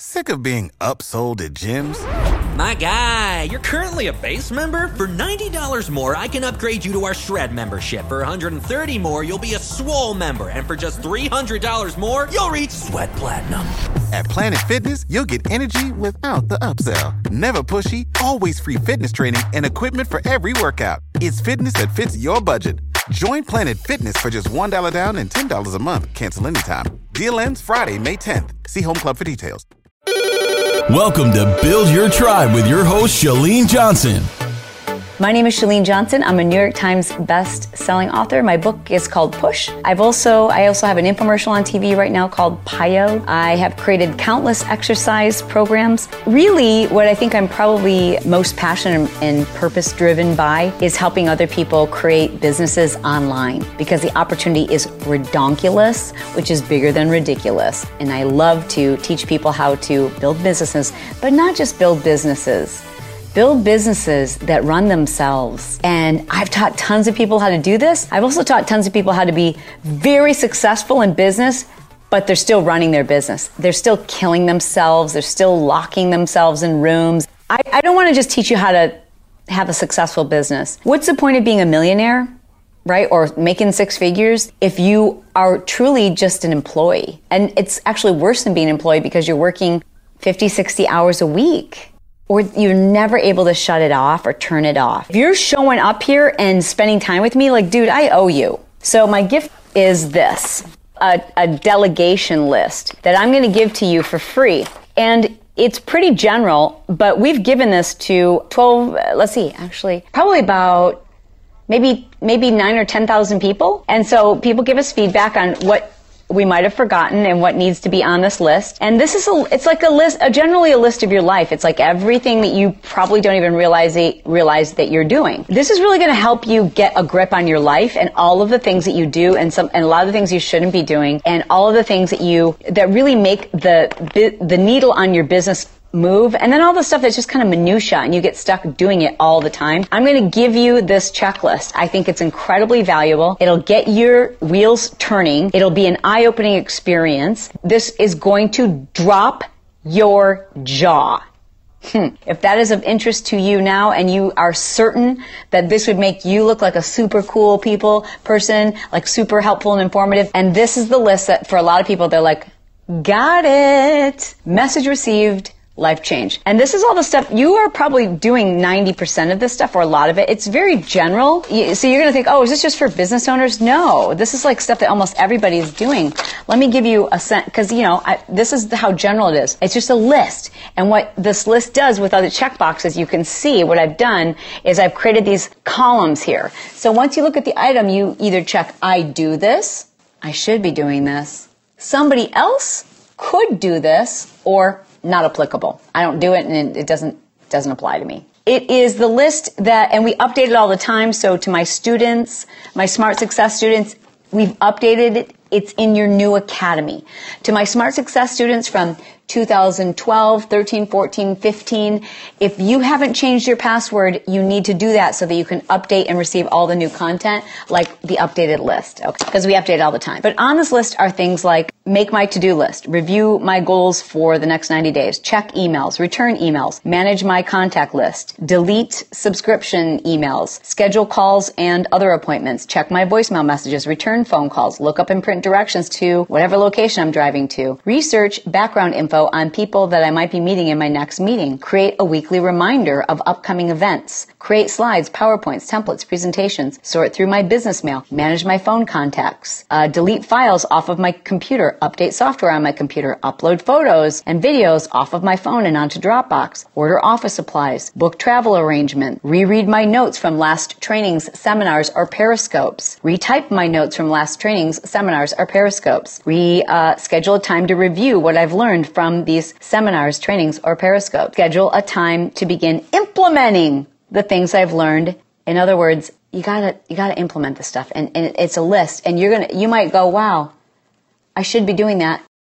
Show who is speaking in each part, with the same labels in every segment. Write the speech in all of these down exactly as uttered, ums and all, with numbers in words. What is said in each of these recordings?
Speaker 1: Sick of being upsold at gyms?
Speaker 2: My guy, you're currently a base member? For ninety dollars more, I can upgrade you to our Shred membership. For one hundred thirty dollars more, you'll be a Swole member. And for just three hundred dollars more, you'll reach Sweat Platinum.
Speaker 1: At Planet Fitness, you'll get energy without the upsell. Never pushy, always free fitness training and equipment for every workout. It's fitness that fits your budget. Join Planet Fitness for just one dollar down and ten dollars a month. Cancel anytime. Deal ends Friday, May tenth. See Home Club for details.
Speaker 3: Welcome to Build Your Tribe with your host, Chalene Johnson.
Speaker 4: My name is Chalene Johnson. I'm a New York Times best-selling author. My book is called Push. I've also, I also have an infomercial on T V right now called Pio. I have created countless exercise programs. Really, what I think I'm probably most passionate and purpose-driven by is helping other people create businesses online, because the opportunity is redonkulous, which is bigger than ridiculous. And I love to teach people how to build businesses, but not just build businesses. Build businesses that run themselves. And I've taught tons of people how to do this. I've also taught tons of people how to be very successful in business, but they're still running their business. They're still killing themselves. They're still locking themselves in rooms. I, I don't want to just teach you how to have a successful business. What's the point of being a millionaire, right? Or making six figures if you are truly just an employee? And it's actually worse than being an employee because you're working fifty, sixty hours a week. Or you're never able to shut it off or turn it off. If you're showing up here and spending time with me, like, dude, I owe you. So my gift is this, a, a delegation list that I'm gonna give to you for free. And it's pretty general, but we've given this to twelve, let's see, actually, probably about maybe maybe nine or ten thousand people. And so people give us feedback on what we might have forgotten and what needs to be on this list. And this is a, it's like a list, a, generally a list of your life. It's like everything that you probably don't even realize, realize that you're doing. This is really going to help you get a grip on your life and all of the things that you do and some, and a lot of the things you shouldn't be doing and all of the things that you, that really make the, the needle on your business move, and then all the stuff that's just kind of minutia and you get stuck doing it all the time. I'm going to give you this checklist. I think it's incredibly valuable. It'll get your wheels turning. It'll be an eye-opening experience. This is going to drop your jaw. Hmm. If that is of interest to you now and you are certain that this would make you look like a super cool people person, like super helpful and informative, and this is the list that for a lot of people, they're like, got it. Message received. Life change. And this is all the stuff, you are probably doing ninety percent of this stuff or a lot of it. It's very general. So you're going to think, oh, is this just for business owners? No, this is like stuff that almost everybody is doing. Let me give you a sense, because, you know, I, this is how general it is. It's just a list. And what this list does with other checkboxes, you can see what I've done is I've created these columns here. So once you look at the item, you either check, I do this, I should be doing this, somebody else could do this, or not applicable. I don't do it and it doesn't doesn't apply to me. It is the list that, and we update it all the time, so to my students, my Smart Success students, we've updated it. It's in your new academy. To my Smart Success students from two thousand twelve, thirteen, fourteen, fifteen, if you haven't changed your password, you need to do that so that you can update and receive all the new content, like the updated list, okay? Because we update all the time. But on this list are things like make my to-do list, review my goals for the next ninety days, check emails, return emails, manage my contact list, delete subscription emails, schedule calls and other appointments, check my voicemail messages, return phone calls, look up and print directions to whatever location I'm driving to, research background info on people that I might be meeting in my next meeting, create a weekly reminder of upcoming events, create slides, PowerPoints, templates, presentations, sort through my business mail, manage my phone contacts, uh, delete files off of my computer, update software on my computer, upload photos and videos off of my phone and onto Dropbox, order office supplies, book travel arrangement, reread my notes from last trainings, seminars, or periscopes, retype my notes from last trainings, seminars, or periscopes, re, uh, schedule a time to review what I've learned from From these seminars, trainings, or periscopes. Schedule a time to begin implementing the things I've learned. In other words, you gotta you gotta implement this stuff, and, and it's a list. And you're gonna you might go, wow, I should be doing that.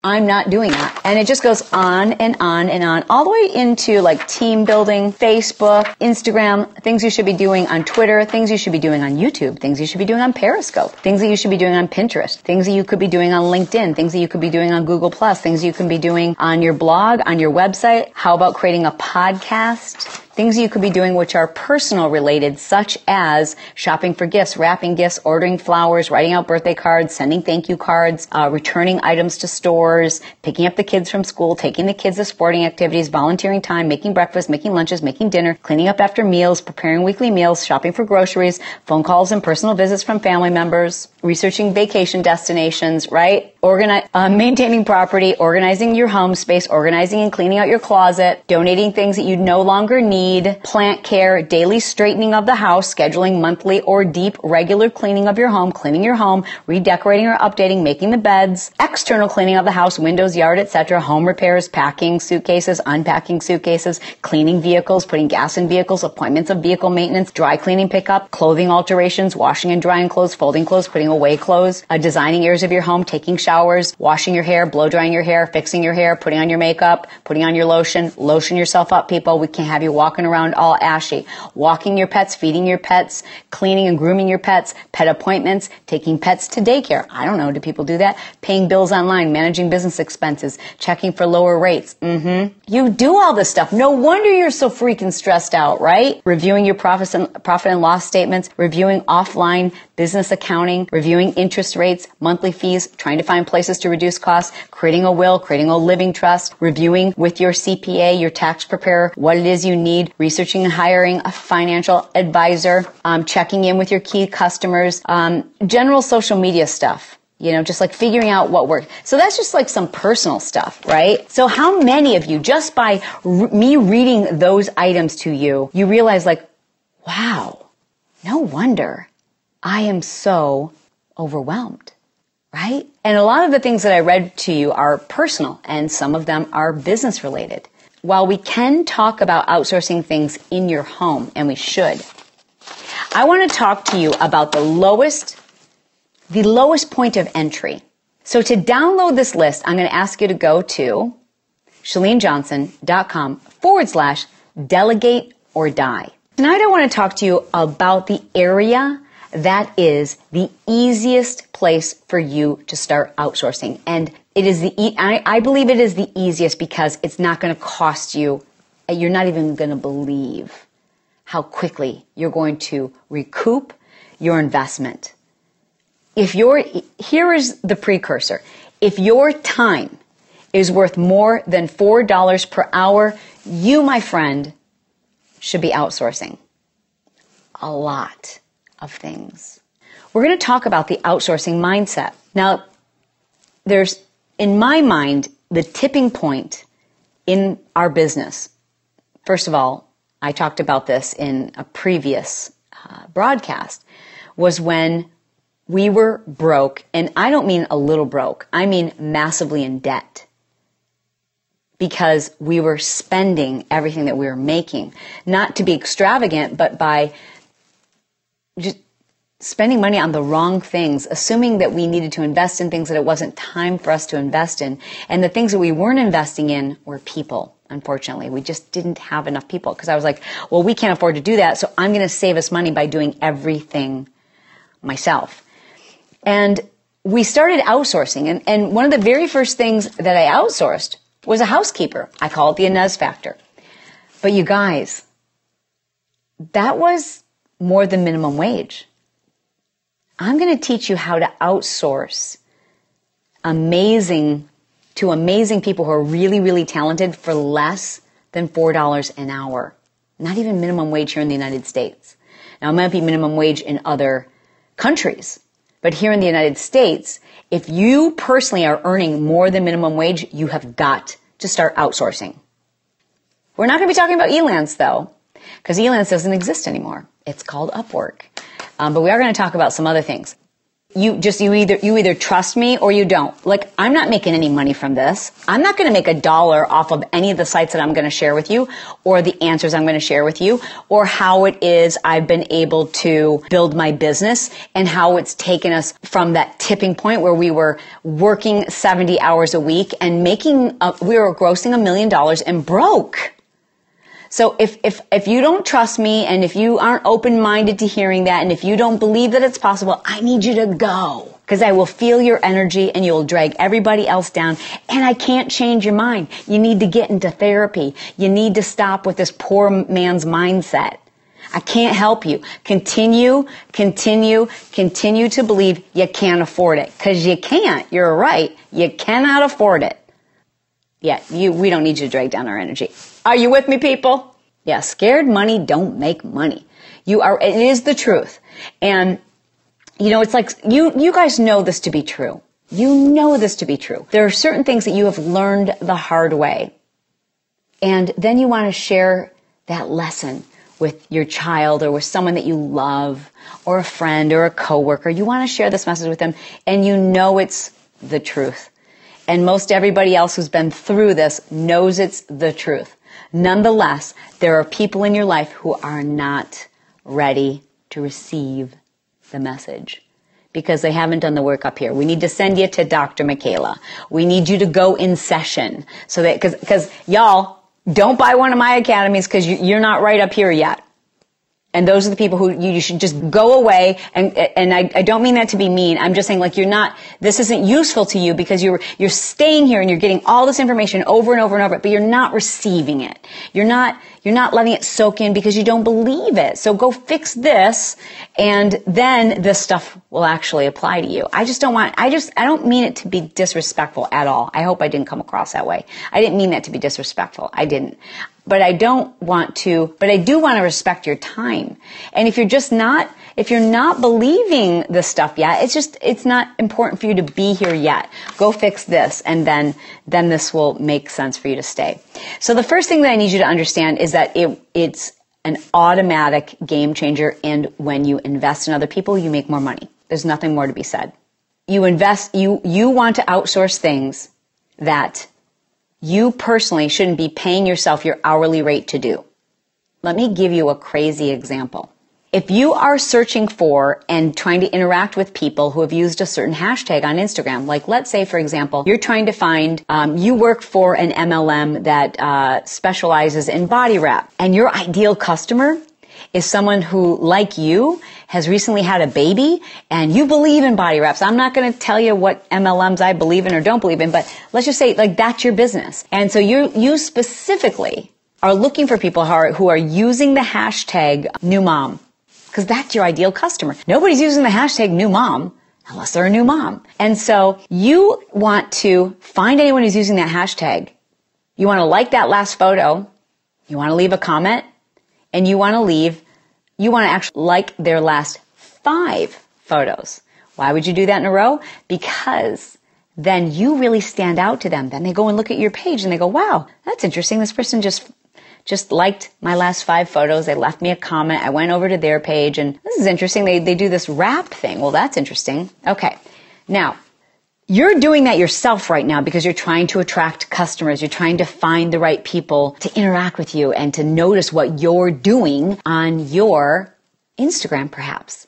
Speaker 4: I'm not doing that. And it just goes on and on and on, all the way into like team building, Facebook, Instagram, things you should be doing on Twitter, things you should be doing on YouTube, things you should be doing on Periscope, things that you should be doing on Pinterest, things that you could be doing on LinkedIn, things that you could be doing on Google Plus, things you can be doing on your blog, on your website. How about creating a podcast? Things you could be doing which are personal related, such as shopping for gifts, wrapping gifts, ordering flowers, writing out birthday cards, sending thank you cards, uh, returning items to stores, picking up the kids from school, taking the kids to sporting activities, volunteering time, making breakfast, making lunches, making dinner, cleaning up after meals, preparing weekly meals, shopping for groceries, phone calls and personal visits from family members, researching vacation destinations, right? Organi- uh, maintaining property, organizing your home space, organizing and cleaning out your closet, donating things that you no longer need, plant care, daily straightening of the house, scheduling monthly or deep regular cleaning of your home, cleaning your home, redecorating or updating, making the beds, external cleaning of the house, windows, yard, et cetera, home repairs, packing suitcases, unpacking suitcases, cleaning vehicles, putting gas in vehicles, appointments of vehicle maintenance, dry cleaning pickup, clothing alterations, washing and drying clothes, folding clothes, putting away clothes, uh, designing areas of your home, taking showers, washing your hair, blow drying your hair, fixing your hair, putting on your makeup, putting on your lotion, lotion yourself up, people. We can't have you walking around all ashy. Walking your pets, feeding your pets, cleaning and grooming your pets, pet appointments, taking pets to daycare. I don't know, do people do that? Paying bills online, managing business expenses, checking for lower rates. Mm-hmm. You do all this stuff. No wonder you're so freaking stressed out, right? Reviewing your profits and, profit and loss statements, reviewing offline business accounting, reviewing interest rates, monthly fees, trying to find places to reduce costs, creating a will, creating a living trust, reviewing with your C P A, your tax preparer, what it is you need, researching and hiring a financial advisor, um, checking in with your key customers, um, general social media stuff. You know, just like figuring out what works. So that's just like some personal stuff, right? So how many of you, just by re- me reading those items to you, you realize like, wow, no wonder I am so overwhelmed, right? And a lot of the things that I read to you are personal and some of them are business related. While we can talk about outsourcing things in your home, and we should, I want to talk to you about the lowest, the lowest point of entry. So to download this list, I'm going to ask you to go to shalenejohnson.com forward slash delegate or die. Tonight I want to talk to you about the area that is the easiest place for you to start outsourcing. And it is the, e- I, I believe it is the easiest because it's not going to cost you, you're not even going to believe how quickly you're going to recoup your investment. If your, here is the precursor. If your time is worth more than four dollars per hour, you, my friend, should be outsourcing a lot of things. We're going to talk about the outsourcing mindset. Now, there's, in my mind, the tipping point in our business. First of all, I talked about this in a previous uh, broadcast, was when we were broke, and I don't mean a little broke, I mean massively in debt. Because we were spending everything that we were making, not to be extravagant, but by just spending money on the wrong things, assuming that we needed to invest in things that it wasn't time for us to invest in. And the things that we weren't investing in were people, unfortunately. We just didn't have enough people. Because I was like, well, we can't afford to do that, so I'm going to save us money by doing everything myself. And we started outsourcing. And, and one of the very first things that I outsourced was a housekeeper. I call it the Inez factor. But you guys, that was more than minimum wage. I'm going to teach you how to outsource amazing to amazing people who are really, really talented for less than four dollars an hour. Not even minimum wage here in the United States. Now, it might be minimum wage in other countries, but here in the United States, if you personally are earning more than minimum wage, you have got to start outsourcing. We're not going to be talking about Elance, though, because Elance doesn't exist anymore. It's called Upwork. Um, but we are going to talk about some other things. you just, you either, you either trust me or you don't. Like, I'm not making any money from this. I'm not going to make a dollar off of any of the sites that I'm going to share with you, or the answers I'm going to share with you, or how it is I've been able to build my business and how it's taken us from that tipping point where we were working seventy hours a week and making, a, we were grossing a million dollars and broke. So if, if, if you don't trust me, and if you aren't open-minded to hearing that, and if you don't believe that it's possible, I need you to go. Because I will feel your energy and you'll drag everybody else down. And I can't change your mind. You need to get into therapy. You need to stop with this poor man's mindset. I can't help you. Continue, continue, continue to believe you can't afford it. Because you can't. You're right. You cannot afford it. Yeah, you, we don't need you to drag down our energy. Are you with me, people? Yeah, scared money don't make money. You are, it is the truth. And, you know, it's like, you, you guys know this to be true. You know this to be true. There are certain things that you have learned the hard way. And then you want to share that lesson with your child or with someone that you love, or a friend or a coworker. You want to share this message with them, and you know it's the truth. And most everybody else who's been through this knows it's the truth. Nonetheless, there are people in your life who are not ready to receive the message because they haven't done the work up here. We need to send you to Doctor Michaela. We need you to go in session so that, because because y'all, don't buy one of my academies because you, you're not right up here yet. And those are the people who you, you should just go away. And, and I, I don't mean that to be mean. I'm just saying, like, you're not, this isn't useful to you because you're, you're staying here and you're getting all this information over and over and over, but you're not receiving it. You're not, you're not letting it soak in because you don't believe it. So go fix this, and then this stuff will actually apply to you. I just don't want, I just, I don't mean it to be disrespectful at all. I hope I didn't come across that way. I didn't mean that to be disrespectful. I didn't. But I don't want to, but I do want to respect your time. And if you're just not, if you're not believing this stuff yet, it's just, it's not important for you to be here yet. Go fix this, and then, then this will make sense for you to stay. So the first thing that I need you to understand is that it, it's an automatic game changer. And when you invest in other people, you make more money. There's nothing more to be said. You invest, you, you want to outsource things that you personally shouldn't be paying yourself your hourly rate to do. Let me give you a crazy example. If you are searching for and trying to interact with people who have used a certain hashtag on Instagram, like let's say, for example, you're trying to find, um, you work for an M L M that uh, specializes in body wrap, and your ideal customer is someone who, like you, has recently had a baby, and you believe in body wraps. I'm not going to tell you what M L Ms I believe in or don't believe in, but let's just say, like, that's your business. And so you you specifically are looking for people who are, who are using the hashtag new mom, because that's your ideal customer. Nobody's using the hashtag new mom unless they're a new mom. And so you want to find anyone who's using that hashtag. You want to like that last photo. You want to leave a comment. And you want to leave, you want to actually like their last five photos. Why would you do that in a row? Because then you really stand out to them. Then they go and look at your page and they go, wow, that's interesting. This person just, just liked my last five photos. They left me a comment. I went over to their page, and this is interesting. They, they do this wrap thing. Well, that's interesting. Okay. Now, you're doing that yourself right now because you're trying to attract customers. You're trying to find the right people to interact with you and to notice what you're doing on your Instagram, perhaps.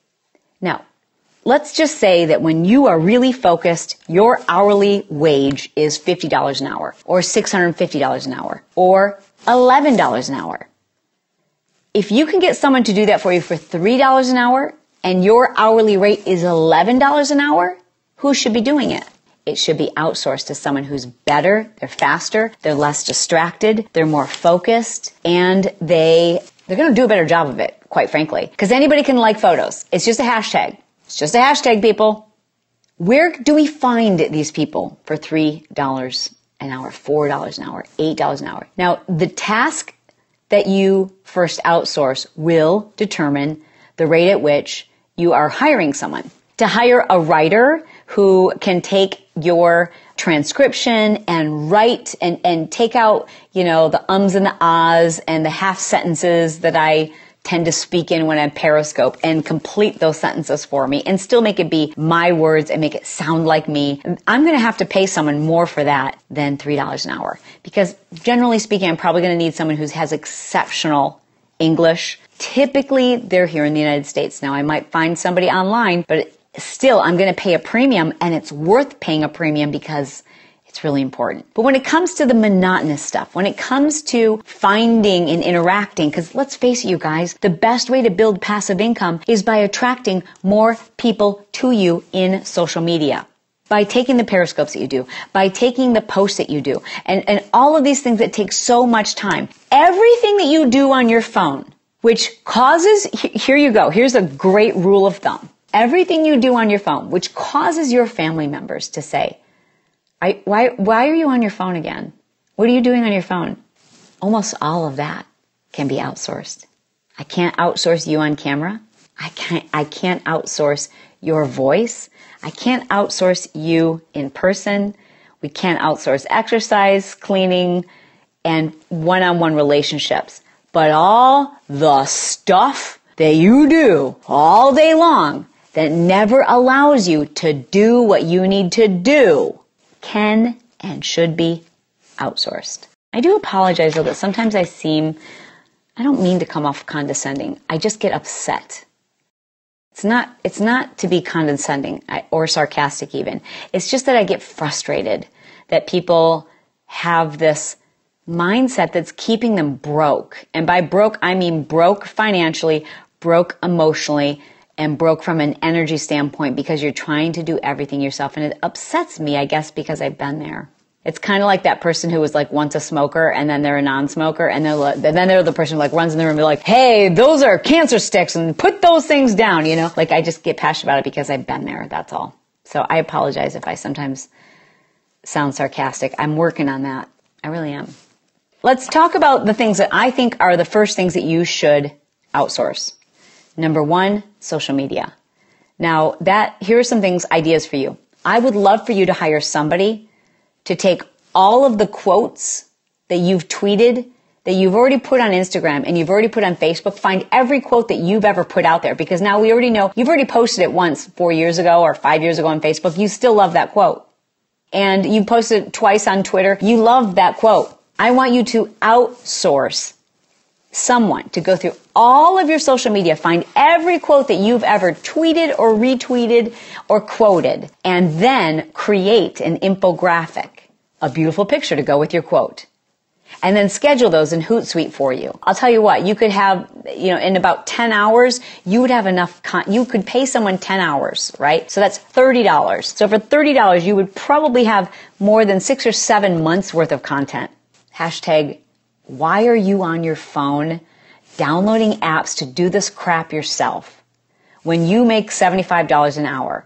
Speaker 4: Now, let's just say that when you are really focused, your hourly wage is fifty dollars an hour, or six hundred fifty dollars an hour, or eleven dollars an hour. If you can get someone to do that for you for three dollars an hour, and your hourly rate is eleven dollars an hour, who should be doing it? It should be outsourced to someone who's better, they're faster, they're less distracted, they're more focused, and they, they're going to do a better job of it, quite frankly. Because anybody can like photos. It's just a hashtag. It's just a hashtag, people. Where do we find these people for three dollars an hour, four dollars an hour, eight dollars an hour? Now, the task that you first outsource will determine the rate at which you are hiring someone. To hire a writer who can take your transcription and write and, and take out, you know, the ums and the ahs and the half sentences that I tend to speak in when I'm Periscope and complete those sentences for me and still make it be my words and make it sound like me. I'm going to have to pay someone more for that than three dollars an hour, because generally speaking, I'm probably going to need someone who has exceptional English. Typically, they're here in the United States. Now, I might find somebody online, but still, I'm going to pay a premium, and it's worth paying a premium because it's really important. But when it comes to the monotonous stuff, when it comes to finding and interacting, because let's face it, you guys, the best way to build passive income is by attracting more people to you in social media. By taking the periscopes that you do, by taking the posts that you do, and, and all of these things that take so much time. Everything that you do on your phone, which causes, here you go, here's a great rule of thumb. Everything you do on your phone, which causes your family members to say, I, why, why are you on your phone again? What are you doing on your phone? Almost all of that can be outsourced. I can't outsource you on camera. I can't, I can't outsource your voice. I can't outsource you in person. We can't outsource exercise, cleaning, and one-on-one relationships. But all the stuff that you do all day long that never allows you to do what you need to do can and should be outsourced. I do apologize though that sometimes I seem, I don't mean to come off condescending. I just get upset. It's not, it's not to be condescending or sarcastic even. It's just that I get frustrated that people have this mindset that's keeping them broke. And by broke, I mean broke financially, broke emotionally, and broke from an energy standpoint because you're trying to do everything yourself. And it upsets me, I guess, because I've been there. It's kind of like that person who was like once a smoker and then they're a non-smoker and they're and then they're the person who like runs in the room and be like, hey, those are cancer sticks and put those things down, you know? Like I just get passionate about it because I've been there, that's all. So I apologize if I sometimes sound sarcastic. I'm working on that. I really am. Let's talk about the things that I think are the first things that you should outsource. Number one, social media. Now that, here are some things, ideas for you. I would love for you to hire somebody to take all of the quotes that you've tweeted, that you've already put on Instagram and you've already put on Facebook, find every quote that you've ever put out there, because now we already know you've already posted it once four years ago or five years ago on Facebook. You still love that quote. And you posted it twice on Twitter. You love that quote. I want you to outsource someone to go through all of your social media, find every quote that you've ever tweeted or retweeted or quoted, and then create an infographic, a beautiful picture to go with your quote. And then schedule those in Hootsuite for you. I'll tell you what, you could have, you know, in about ten hours, you would have enough, con- you could pay someone ten hours, right? So that's thirty dollars. So for thirty dollars, you would probably have more than six or seven months worth of content. Hashtag, why are you on your phone downloading apps to do this crap yourself when you make seventy-five dollars an hour?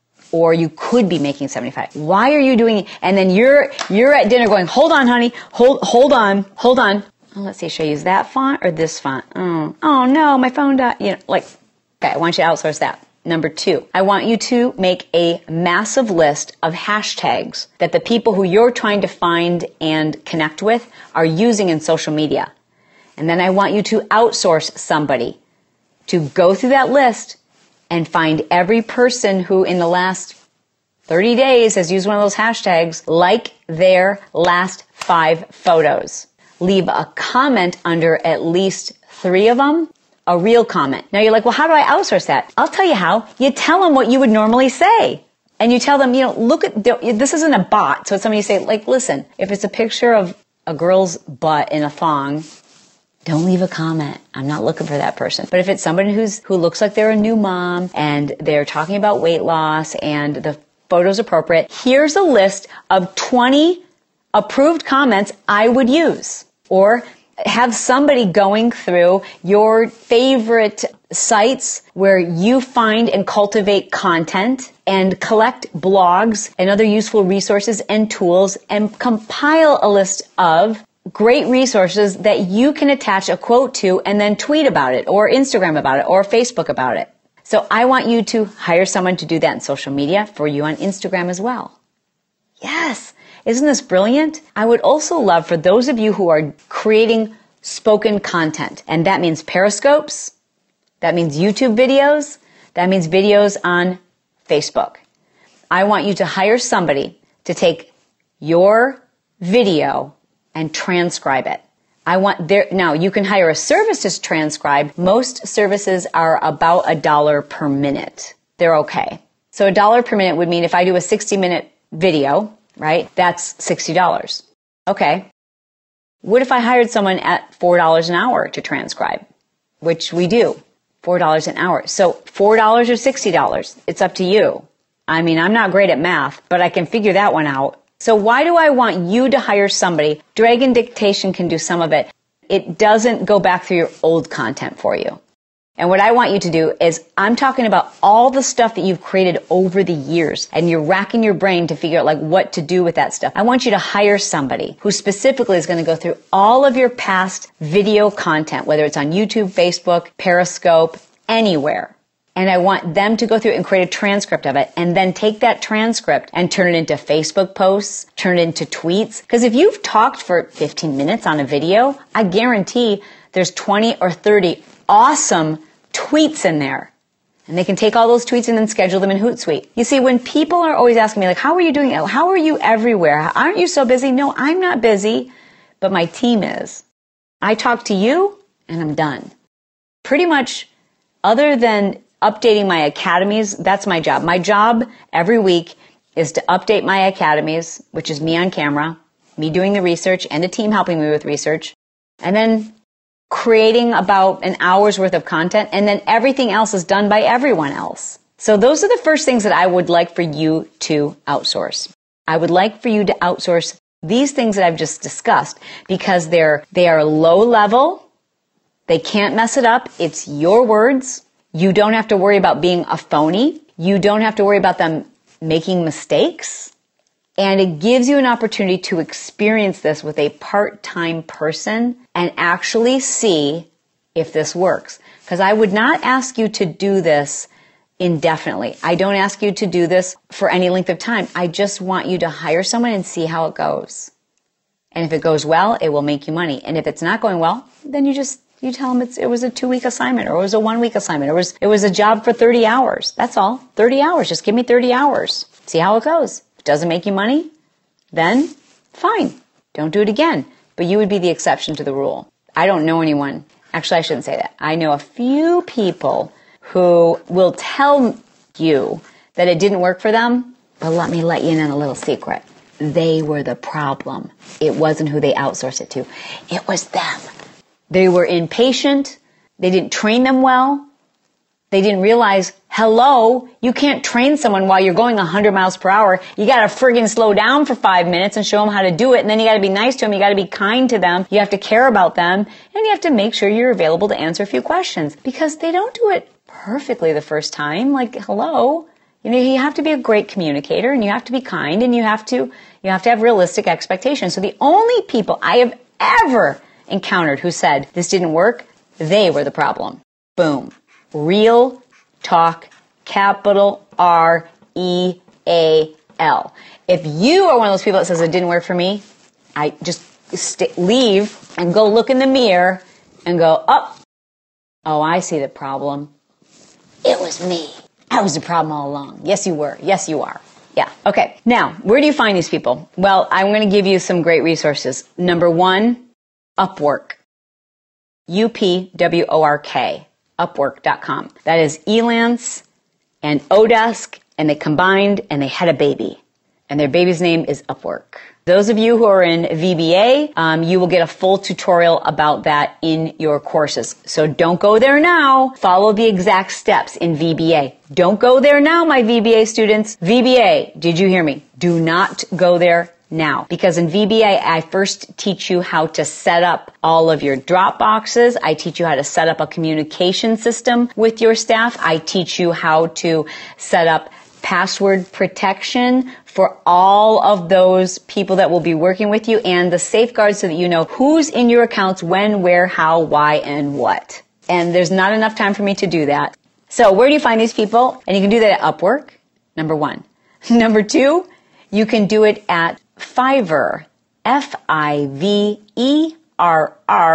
Speaker 4: Or you could be making seventy-five. Why are you doing it? And then you're, you're at dinner going, hold on, honey, hold, hold on, hold on. Oh, let's see, should I use that font or this font? Oh, oh no, my phone died. You know, like, okay, I want you to outsource that. Number two, I want you to make a massive list of hashtags that the people who you're trying to find and connect with are using in social media. And then I want you to outsource somebody to go through that list and find every person who in the last thirty days has used one of those hashtags, like their last five photos. Leave a comment under at least three of them, a real comment. Now you're like, well, how do I outsource that? I'll tell you how. You tell them what you would normally say. And you tell them, you know, look at, this isn't a bot. So it's somebody you say, like, listen, if it's a picture of a girl's butt in a thong, don't leave a comment. I'm not looking for that person. But if it's somebody who's who looks like they're a new mom and they're talking about weight loss and the photo's appropriate, here's a list of twenty approved comments I would use. Or have somebody going through your favorite sites where you find and cultivate content and collect blogs and other useful resources and tools and compile a list of great resources that you can attach a quote to and then tweet about it or Instagram about it or Facebook about it. So I want you to hire someone to do that in social media for you on Instagram as well. Yes. Isn't this brilliant? I would also love for those of you who are creating spoken content. And that means Periscopes. That means YouTube videos. That means videos on Facebook. I want you to hire somebody to take your video and transcribe it. I want there, now you can hire a service to transcribe. Most services are about a dollar per minute. They're okay. So a dollar per minute would mean if I do a sixty minute video, right? That's sixty dollars. Okay. What if I hired someone at four dollars an hour to transcribe, which we do, four dollars an hour. So four dollars or sixty dollars, it's up to you. I mean, I'm not great at math, but I can figure that one out. So why do I want you to hire somebody? Dragon Dictation can do some of it. It doesn't go back through your old content for you. And what I want you to do is I'm talking about all the stuff that you've created over the years and you're racking your brain to figure out like what to do with that stuff. I want you to hire somebody who specifically is going to go through all of your past video content, whether it's on YouTube, Facebook, Periscope, anywhere. And I want them to go through and create a transcript of it and then take that transcript and turn it into Facebook posts, turn it into tweets. Because if you've talked for fifteen minutes on a video, I guarantee there's twenty or thirty awesome tweets in there. And they can take all those tweets and then schedule them in Hootsuite. You see, when people are always asking me, like, how are you doing it? How are you everywhere? Aren't you so busy? No, I'm not busy, but my team is. I talk to you and I'm done. Pretty much, other than updating my academies, that's my job. My job every week is to update my academies, which is me on camera, me doing the research and a team helping me with research, and then creating about an hour's worth of content, and then everything else is done by everyone else. So those are the first things that I would like for you to outsource. I would like for you to outsource these things that I've just discussed because they're, they are low level. They can't mess it up. It's your words. You don't have to worry about being a phony. You don't have to worry about them making mistakes. And it gives you an opportunity to experience this with a part-time person and actually see if this works. Because I would not ask you to do this indefinitely. I don't ask you to do this for any length of time. I just want you to hire someone and see how it goes. And if it goes well, it will make you money. And if it's not going well, then you just You tell them it's, it was a two-week assignment or it was a one-week assignment. Or it was, it was a job for thirty hours. That's all. thirty hours. Just give me thirty hours. See how it goes. If it doesn't make you money, then fine. Don't do it again. But you would be the exception to the rule. I don't know anyone. Actually, I shouldn't say that. I know a few people who will tell you that it didn't work for them, but let me let you in on a little secret. They were the problem. It wasn't who they outsourced it to. It was them. They were impatient. They didn't train them well. They didn't realize, hello, you can't train someone while you're going one hundred miles per hour. You got to friggin' slow down for five minutes and show them how to do it. And then you got to be nice to them. You got to be kind to them. You have to care about them. And you have to make sure you're available to answer a few questions because they don't do it perfectly the first time. Like, hello, you know, you have to be a great communicator and you have to be kind and you have to, you have to have realistic expectations. So the only people I have ever encountered who said this didn't work, they were the problem. Boom. Real talk, capital R E A L. If you are one of those people that says it didn't work for me, I just st- leave and go look in the mirror and go, oh, oh, I see the problem. It was me. I was the problem all along. Yes, you were. Yes, you are. Yeah. Okay. Now, where do you find these people? Well, I'm going to give you some great resources. Number one, Upwork. U P W O R K. Upwork dot com. That is Elance and Odesk, and they combined and they had a baby. And their baby's name is Upwork. Those of you who are in V B A, um, you will get a full tutorial about that in your courses. So don't go there now. Follow the exact steps in V B A. Don't go there now, my V B A students. V B A, did you hear me? Do not go there now. Because in V B A, I first teach you how to set up all of your drop boxes. I teach you how to set up a communication system with your staff. I teach you how to set up password protection for all of those people that will be working with you and the safeguards so that you know who's in your accounts, when, where, how, why, and what. And there's not enough time for me to do that. So where do you find these people? And you can do that at Upwork, number one. Number two, you can do it at Fiverr, F I V E R R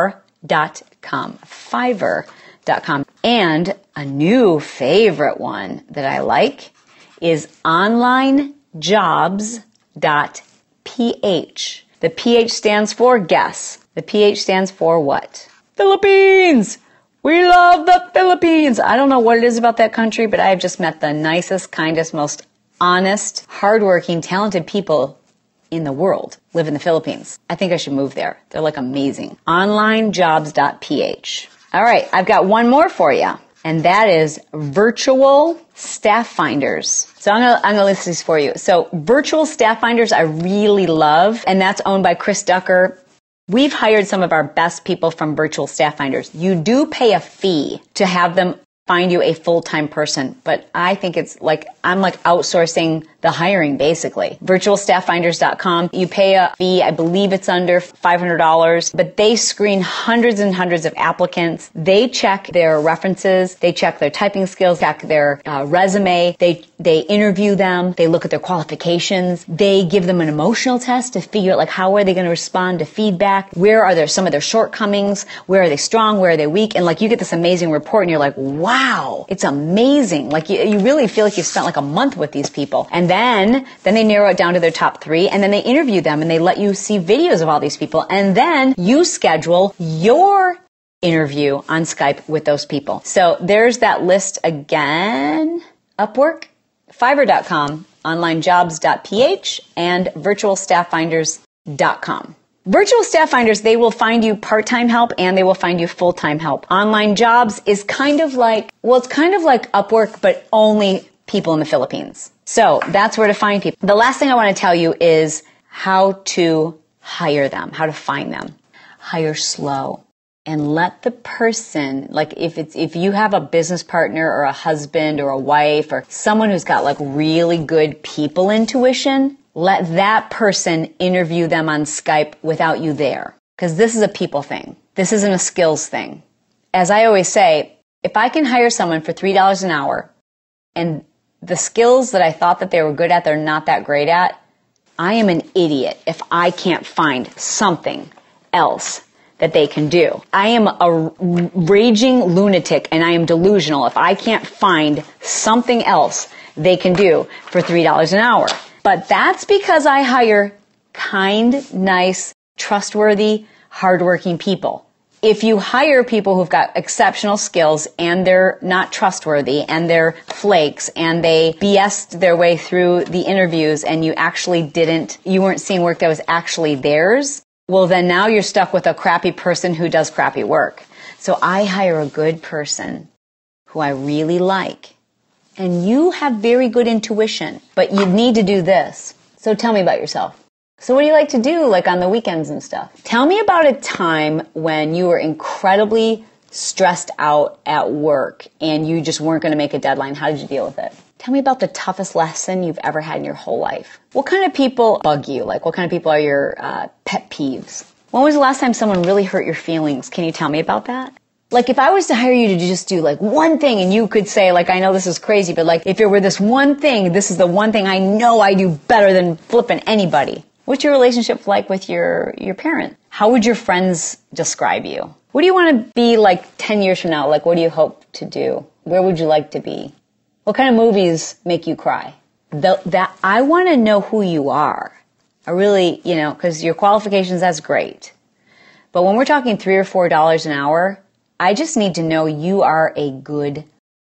Speaker 4: dot com. Fiverr dot com. And a new favorite one that I like is online jobs dot p h. The P H stands for guess. The P H stands for what? Philippines! We love the Philippines! I don't know what it is about that country, but I have just met the nicest, kindest, most honest, hardworking, talented people in the world live in the Philippines. I think I should move there. They're like amazing. online jobs dot p h. All right, I've got one more for you, and that is Virtual Staff Finders. So I'm gonna, I'm gonna list these for you. So Virtual Staff Finders I really love, and that's owned by Chris Ducker. We've hired some of our best people from Virtual Staff Finders. You do pay a fee to have them find you a full-time person, but I think it's like, I'm like outsourcing the hiring basically. virtual staff finders dot com. You pay a fee, I believe it's under five hundred dollars, but they screen hundreds and hundreds of applicants. They check their references, they check their typing skills, check their uh, resume, they they interview them, they look at their qualifications, they give them an emotional test to figure out like how are they going to respond to feedback, where are there some of their shortcomings, where are they strong, where are they weak, and like you get this amazing report and you're like, wow, it's amazing. Like you, you really feel like you've spent like a month with these people. And then, then they narrow it down to their top three, and then they interview them and they let you see videos of all these people, and then you schedule your interview on Skype with those people. So there's that list again. Upwork, Fiverr dot com, online jobs dot p h, and virtual staff finders dot com. Virtual Staff Finders, they will find you part-time help and they will find you full-time help. Online Jobs is kind of like, well, it's kind of like Upwork, but only people in the Philippines. So that's where to find people. The last thing I want to tell you is how to hire them, how to find them. Hire slow and let the person, like if it's, if you have a business partner or a husband or a wife or someone who's got like really good people intuition, let that person interview them on Skype without you there. Because this is a people thing. This isn't a skills thing. As I always say, if I can hire someone for three dollars an hour and the skills that I thought that they were good at, they're not that great at, I am an idiot if I can't find something else that they can do. I am a raging lunatic and I am delusional if I can't find something else they can do for three dollars an hour. But that's because I hire kind, nice, trustworthy, hardworking people. If you hire people who've got exceptional skills and they're not trustworthy and they're flakes and they B S'd their way through the interviews and you actually didn't, you weren't seeing work that was actually theirs, well then now you're stuck with a crappy person who does crappy work. So I hire a good person who I really like. And you have very good intuition, but you need to do this. So tell me about yourself. So what do you like to do, like on the weekends and stuff? Tell me about a time when you were incredibly stressed out at work and you just weren't going to make a deadline. How did you deal with it? Tell me about the toughest lesson you've ever had in your whole life. What kind of people bug you? Like what kind of people are your uh, pet peeves? When was the last time someone really hurt your feelings? Can you tell me about that? Like if I was to hire you to just do like one thing and you could say like, I know this is crazy, but like if it were this one thing, this is the one thing I know I do better than flipping anybody. What's your relationship like with your, your parent? How would your friends describe you? What do you want to be like ten years from now? Like what do you hope to do? Where would you like to be? What kind of movies make you cry? The, that I want to know who you are. I really, you know, because your qualifications, that's great. But when we're talking three or four dollars an hour, I just need to know you are a good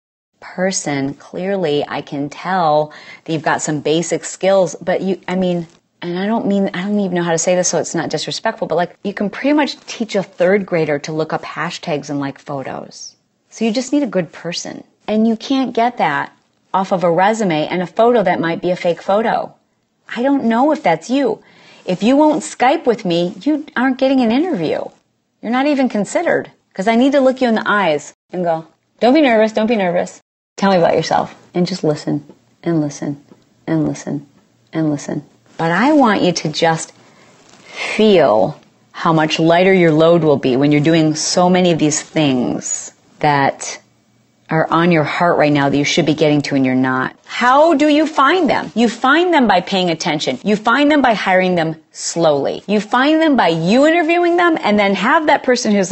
Speaker 4: person. Clearly, I can tell that you've got some basic skills, but you, I mean, and I don't mean, I don't even know how to say this so it's not disrespectful, but like you can pretty much teach a third grader to look up hashtags and like photos. So you just need a good person. And you can't get that off of a resume and a photo that might be a fake photo. I don't know if that's you. If you won't Skype with me, you aren't getting an interview. You're not even considered. Because I need to look you in the eyes and go, don't be nervous, don't be nervous. Tell me about yourself. And just listen, and listen, and listen, and listen. But I want you to just feel how much lighter your load will be when you're doing so many of these things that are on your heart right now that you should be getting to and you're not. How do you find them? You find them by paying attention. You find them by hiring them slowly. You find them by you interviewing them and then have that person who's like,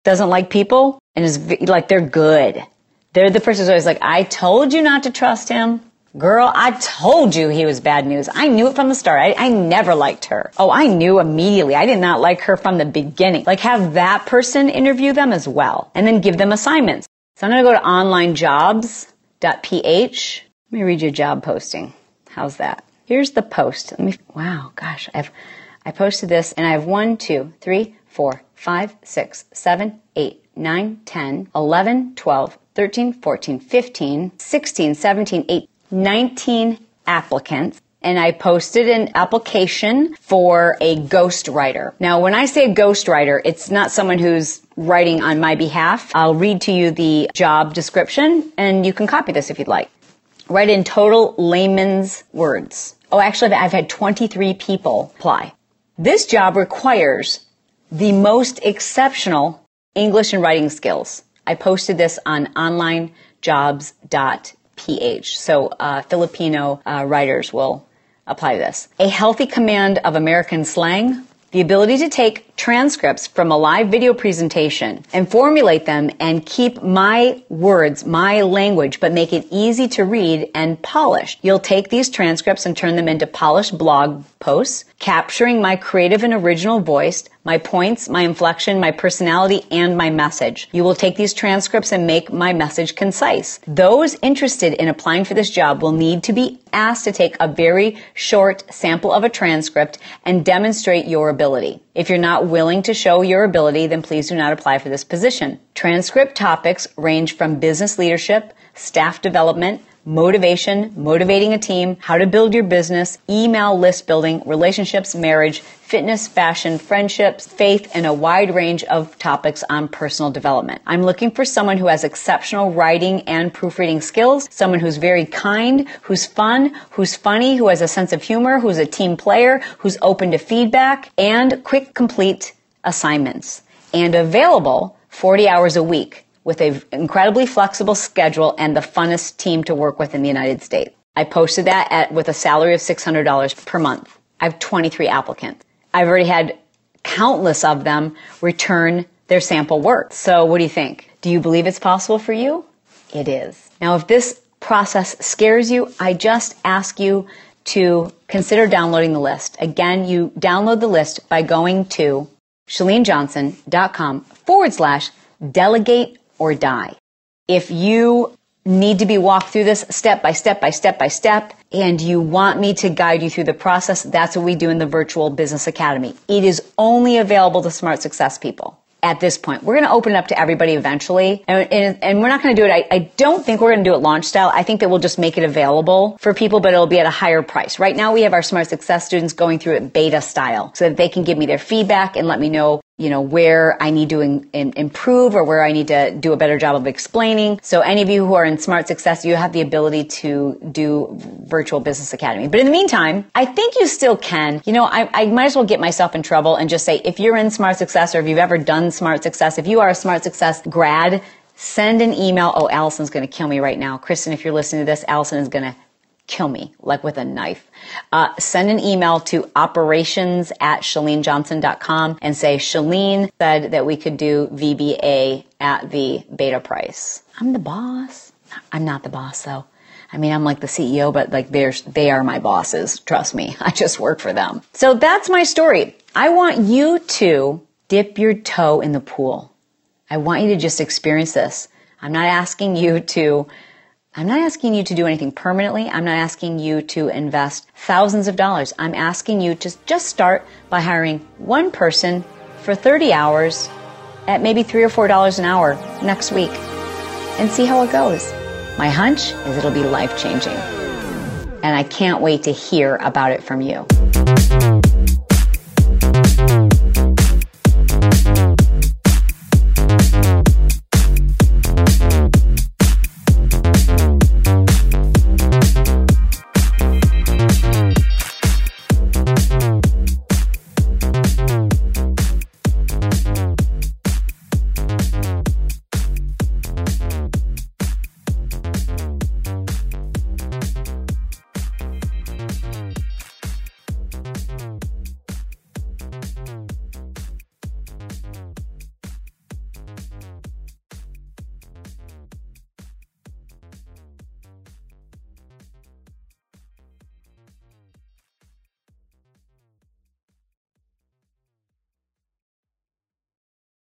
Speaker 4: doesn't like people and is like, they're good. They're the person who's always like, I told you not to trust him. Girl, I told you he was bad news. I knew it from the start. I, I never liked her. Oh, I knew immediately. I did not like her from the beginning. Like, have that person interview them as well, and then give them assignments. So I'm going to go to online jobs dot p h. Let me read your job posting. How's that? Here's the post. Let me, wow, gosh, I've, I posted this, and I have one, two, three, four, five, six, seven, eight, nine, ten, eleven, twelve, thirteen, fourteen, fifteen, sixteen, seventeen, eighteen, nineteen applicants, and I posted an application for a ghostwriter. Now, when I say ghostwriter, it's not someone who's writing on my behalf. I'll read to you the job description, and you can copy this if you'd like. Write in total layman's words. Oh, actually, I've had twenty-three people apply. This job requires the most exceptional English and writing skills. I posted this on online jobs dot p h. So uh, Filipino uh, writers will apply to this. A healthy command of American slang, the ability to take transcripts from a live video presentation and formulate them and keep my words, my language, but make it easy to read and polished. You'll take these transcripts and turn them into polished blog posts, capturing my creative and original voice, my points, my inflection, my personality, and my message. You will take these transcripts and make my message concise. Those interested in applying for this job will need to be asked to take a very short sample of a transcript and demonstrate your ability. If you're not willing to show your ability, then please do not apply for this position. Transcript topics range from business leadership, staff development, motivation, motivating a team, how to build your business, email list building, relationships, marriage, fitness, fashion, friendships, faith, and a wide range of topics on personal development. I'm looking for someone who has exceptional writing and proofreading skills, someone who's very kind, who's fun, who's funny, who has a sense of humor, who's a team player, who's open to feedback, and quick, complete assignments. And available forty hours a week, with an incredibly flexible schedule and the funnest team to work with in the United States. I posted that at, with a salary of six hundred dollars per month. I have twenty-three applicants. I've already had countless of them return their sample work. So what do you think? Do you believe it's possible for you? It is. Now, if this process scares you, I just ask you to consider downloading the list. Again, you download the list by going to shalenejohnson.com forward slash delegate or die. If you need to be walked through this step by step by step by step, and you want me to guide you through the process, that's what we do in the Virtual Business Academy. It is only available to Smart Success people at this point. We're going to open it up to everybody eventually, and, and, and we're not going to do it. I, I don't think we're going to do it launch style. I think that we'll just make it available for people, but it'll be at a higher price. Right now, we have our Smart Success students going through it beta style so that they can give me their feedback and let me know, you know, where I need to in, in, improve or where I need to do a better job of explaining. So any of you who are in Smart Success, you have the ability to do Virtual Business Academy. But in the meantime, I think you still can. You know, I, I might as well get myself in trouble and just say, if you're in Smart Success or if you've ever done Smart Success, if you are a Smart Success grad, send an email. Oh, Allison's going to kill me right now. Kristen, if you're listening to this, Allison is going to kill me, like with a knife. Uh, send an email to operations at shalene johnson dot com and say, Shalene said that we could do V B A at the beta price. I'm the boss. I'm not the boss, though. I mean, I'm like the C E O, but like they're, they are my bosses. Trust me. I just work for them. So that's my story. I want you to dip your toe in the pool. I want you to just experience this. I'm not asking you to I'm not asking you to do anything permanently. I'm not asking you to invest thousands of dollars. I'm asking you to just start by hiring one person for thirty hours at maybe three or four dollars an hour next week and see how it goes. My hunch is it'll be life-changing. And I can't wait to hear about it from you.